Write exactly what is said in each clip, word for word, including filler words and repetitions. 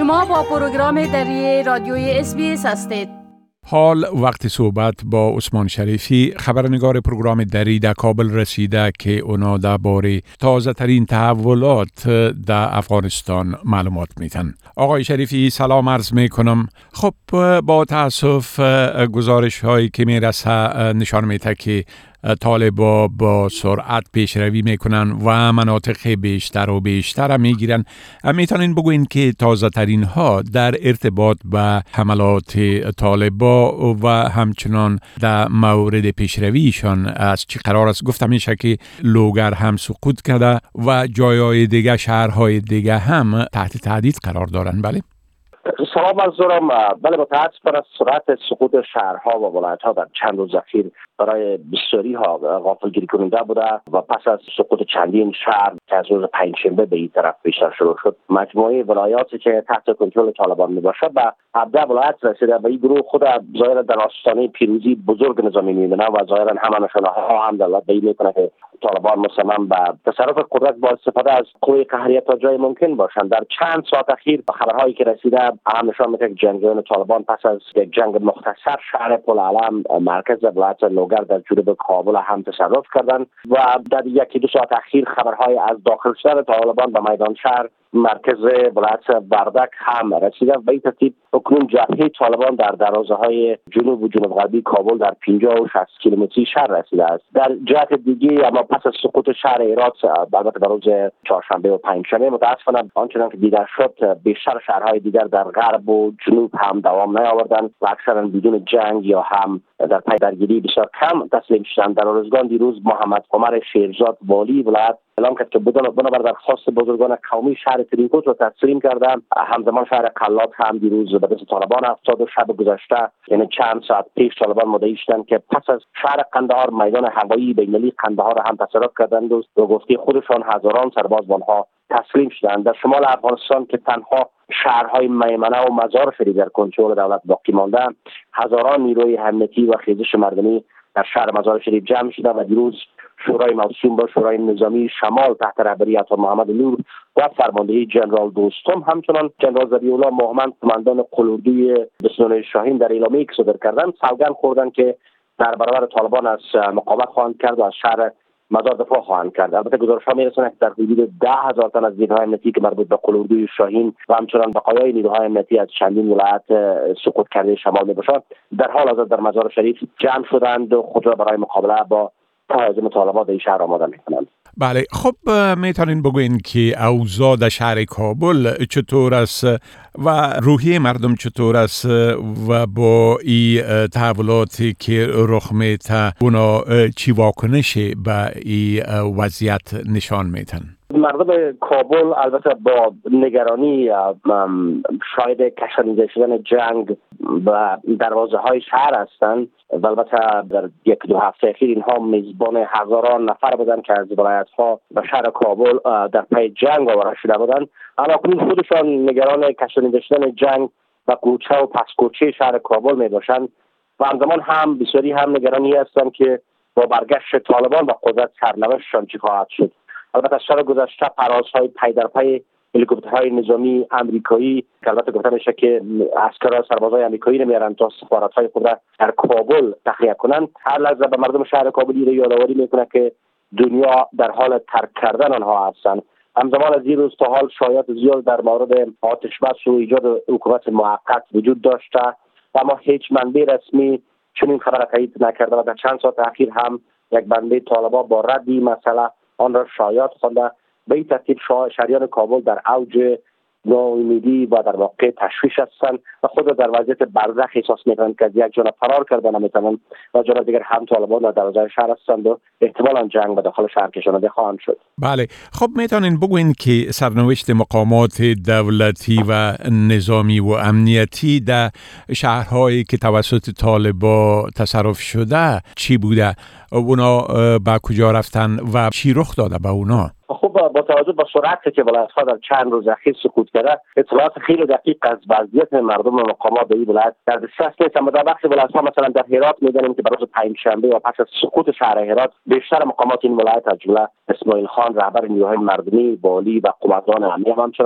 شما با پروگرام دری رادیوی اس بی اس هستید. حال وقت صحبت با عثمان شریفی، خبرنگار پروگرام دری در کابل رسیده که اونا درباره تازه ترین تحولات در افغانستان معلومات میتن. آقای شریفی سلام عرض میکنم. خب با تاسف گزارش هایی که میرسه نشان میده که طالبا با سرعت پیشروی میکنن و مناطق بیشتر و بیشتر میگیرن. میتونین بگوین که تازه ترین ها در ارتباط به حملات طالبا و همچنان در مورد پیشرویشان از چی قرار است؟ گفتم میشه که لوگر هم سقوط کرده و جایهای دیگه، شهرهای دیگه هم تحت تهدید قرار دارن. بله سلام از دارم. بله، متاسف از سرعت سقوط شهرها و ولایت‌ها در چند روز اخیر برای بسیاری ها غافلگیری کننده بوده و پس از سقوط چندین شهر که از روز پنجشنبه به این طرف بیشتر شروع شد، مجموعه ولایاتی که تحت کنترل طالبان میباشد به هفده ولایت رسیده و این گروه خود ظاهرا در آستانه پیروزی بزرگ نظامی میبینه و ظاهرا همه نشانه‌ها هم دولت به این میکنه که طالبان مصمم به تصرف قدرت با استفاده از قوه قهریه تا جای ممکن باشند. در چند ساعت اخیر خبرهایی که رسیده هم نشان میده که جنگجویان طالبان پس از یک جنگ مختصر شهر پل علم مرکز ولایت لوگر در جنوب کابل هم تصرف کردند و در یکی دو ساعت اخیر خبرهای از داخل شدن طالبان به میدان شهر مرکز ولایت وردک هم رسیدن. به این ترتیب اکنون جبهه طالبان در دروازه‌های جنوب و جنوب غربی کابل در پنجاه و شصت کیلومتری شهر رسیده است. در جهت دیگه اما پس از سقوط شهر هرات البته در روز چهارشنبه و پنجشنبه متاسفانه آنچنان که دیده شد بیشتر شهرهای دیگر در غرب و جنوب هم دوام نیاوردند و اکثرا بدون جنگ یا هم در پی درگیری بسیار کم تسلیم شدند. در روزگان دیروز محمد عمر شیرزاد والی ولایت اعلام کرد که بنابر درخواست بزرگان قومی شهر ترینکوت را تسلیم کردند. همزمان شهر قلات هم دیروز به دست طالبان افتاد و شب گذشته یعنی چند ساعت پیش طالبان مدعی شدند که پس از شهر قندهار میدان هوایی بین‌المللی قندهار را هم تصرف کردند و به گفته خودشان هزاران سرباز به آنها تسلیم شدند. در شمال افغانستان که تنها شهرهای میمنه و مزار شریف در کنترل دولت باقی مانده، هزاران نیروی امنیتی و خیزش مردمی در شهر مزار شریف جمع شده و دیروز شورای موسوم با شورای نظامی شمال تحت رهبری عطا محمد نور و فرماندهی جنرال دوستم همچنان جنرال ذبیح الله مومند قماندان قلاردوی بسنون شاهین در اعلامیه‌ای که صادر کردند سوگند خوردند که در برابر طالبان از مقاومت خواهند کرد و از شهر مزار دفاع خواهند کرد. البته گزارش‌ها می‌رساند که در حدود ده هزار تن از نیروهای امنیتی که مربوط به قلاردوی شاهین و همچنان بقایای نیروهای امنیتی از چندین ولایت سقوط کرده شمال میباشند در حال حاضر در مزار شریف جمع شدند و خود را برای مقابله با تهاجم طالبان به این شهر آماده می‌کنند. بله، خب میتونین بگوین که اوضاع در شهر کابل چطور است و روحیه مردم چطور است و با این تحولاتی که رخ میده اونا چی واکنشی به این وضعیت نشان میدن؟ مردم کابل البته با نگرانی شاید کشانیده شدن جنگ و دروازه های شهر هستند و البته در یک دو هفته اخیر اینها میزبان هزاران نفر بودند که از ولایت ها و شهر کابل در پی جنگ آورده شده بودند، اما اکنون خودشان نگران کشانیده شدن جنگ و کوچه و پسکوچه شهر کابل می باشند و همزمان هم بسیاری هم نگرانی هستند که با برگشت طالبان به قدرت سرنوشتشان چی خواهد شد. البته از سال گذشته پروازهای پی در پی هلیکوپترهای نظامی آمریکایی که البته گفته میشه که عسکرها سربازای آمریکایی نمیارن تا سفارت‌های خود را در کابل تخلیه کنند، هر لحظه به مردم شهر کابل را یادآوری میکنه که دنیا در حال ترک کردن آنها هستند. همزمان از این روز تا حال شایعات زیاد در مورد آتش بس و ایجاد حکومت موقت وجود داشته و اما هیچ منبع رسمی چنین خبر تایید نکرده و در چند ساعت اخیر هم یک بنده طالبان با رد این مسئله آن را شایعات خوانده. به این ترتیب شهریان کابل در اوج ناامیدی و در واقع تشویش هستند و خود را در وضعیت برزخ احساس میکنند که از یک جانب فرار کرده نمیتوانند و جانب دیگر هم طالبان در دروازه شهر هستند و احتمالاً جنگ به داخل شهر کشانده خواهند شد. بله، خب میتونین بگوین که سرنوشت مقامات دولتی و نظامی و امنیتی در شهرهایی که توسط طالبان تصرف شده چی بوده؟ اونا به کجا رفتن و چی رخ داده به اونا؟ خب با توجه به سرعتی که ولایت‌ها در چند روز اخیر سقوط کرده، اطلاعات خیلی دقیق از وضعیت مردم و مقامات به این ولایت در دسترس نیست. اما در بخش ولایت‌ها مثلا در هرات می‌دانیم که برای پنجشنبه و پس از سقوط شهر هرات بیشتر مقامات این ولایت از جمله اسماعیل خان رهبر نیروهای مردمی، والی و قماندان امنیت همچنان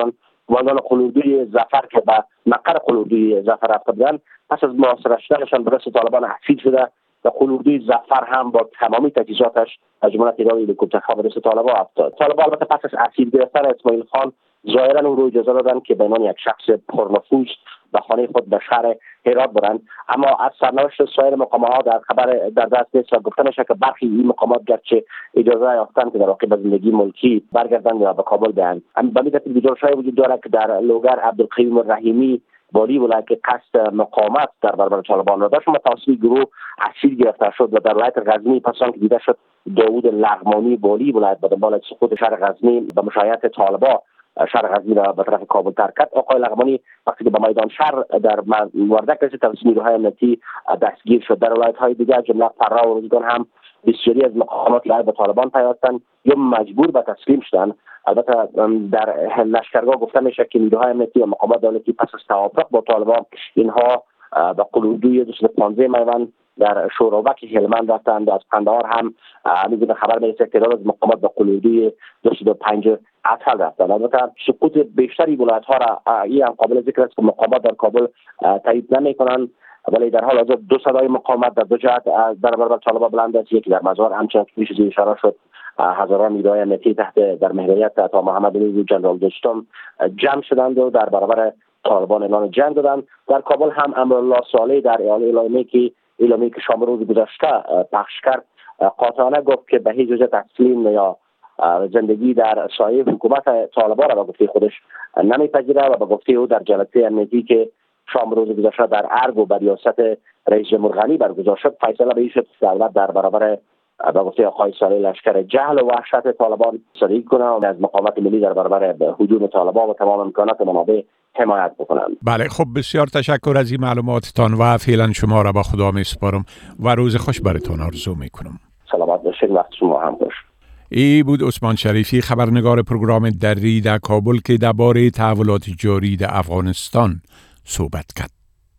قماندان قلوردوی ظفر که به مقر قلوردوی ظفر رفته بودند، پس از محاصره شدنشان به دست طالبان اسیر شده و قلوردوی ظفر هم با تمامی تجهیزاتش از جمله تعداد هلیکوپترها به دست طالبان افتاد. طالبان البته پس از اسیر گرفتن اسماعیل خان ظاهرا اون رو اجازه دادن که به عنوان یک شخص پرنفوذ به خانه خود به شهر هرات برند، اما از سرنوشت سایر مقامات در خبر در دست نیست و گفته میشه که برخی این مقامات گرچه اجازه یافتند که در واقع به زندگی ملکی برگردند یا به کابل بیایند. به همین ترتیب گزارش‌های وجود دارد که در لوگر عبدالقیوم رحیمی والی ولایت که قصد مقاومت در برابر طالبان را داشت، متوسط گروه اسیر گرفته شد و در ولایت غزنی پس آنکه دیده شد داوود لغمانی والی ولایت به دنبال سقوط شهر غزنی به مشایعت طالبان شهر غزنی را به طرف کابل ترک کرد. آقای لغمانی وقتی که به میدان شهر در وردک رسید توسط نیروهای امنیتی دستگیر شد. در ولایت‌های دیگر جمله فرا و روزگان هم بسیاری از مقامات به طالبان پیوستند یا مجبور به تسلیم شدند. البته در لشکرگاه گفته میشه که نیروهای امنیتی و مقامات دولتی پس از توافق با طالبان اینها به قلوردوی دویست و پانزده میوند در شوراوک هلمند رفتند. از قندهار هم میگه خبر میرسه که تعداد از مقامات به قلوردوی دویست و پنج اطهل رفتند. البته سقوط بیشتری ولایت‌ها را این هم قابل ذکر است که مقامات در کابل تایید نمی‌کنند، ولی در حال حاضر دو صدای مقاومت در دو جهت در برابر طالبان بلند است. یکی در مزار، همچنین که پیش از این اشاره شد هزاران نیروهای امنیتی تحت در محوریت عطا محمد علی و جنرال دوستم جمع شدند و در برابر طالبان اعلان جنگ دادند. در کابل هم امرالله صالح در اعلامیه‌ای که اعلامیه‌ای که شام روز گذشته پخش کرد قاطعانه گفت که به هیچ وجه تسلیم یا زندگی در سایه حکومت طالبان را به گفته خودش نمیپذیره و به گفته او در جلسه امنیتی که شام روز گذشته در ارگ و بر ریاست رئیس جمهور غنی برگزار شد فیصله به این شد که دولت در برابر به گفته آقای صالح لشکر جهل و وحشت طالبان صدایی کنه و از مقاومت ملی در برابر هجوم طالبان و تمام امکانات منابع حمایت بکنند. بله، خب بسیار تشکر از این معلوماتتان و فعلا شما را به خدا میسپارم و روز خوش براتون آرزو میکنم. سلامت باشید، وقت شما هم خوش. ای بود عثمان شریفی، خبرنگار پروگرام دری در کابل که درباره تحولات جاری در افغانستان صحبت کرد.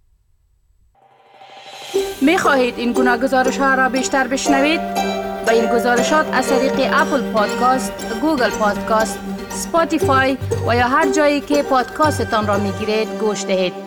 می خواهید این گناه گزارش ها را بیشتر بشنوید؟ با این گزارشات از طریق اپل پادکاست، گوگل پادکاست، سپاتیفای و یا هر جایی که پادکاستتان را می گیرید گوش دهید.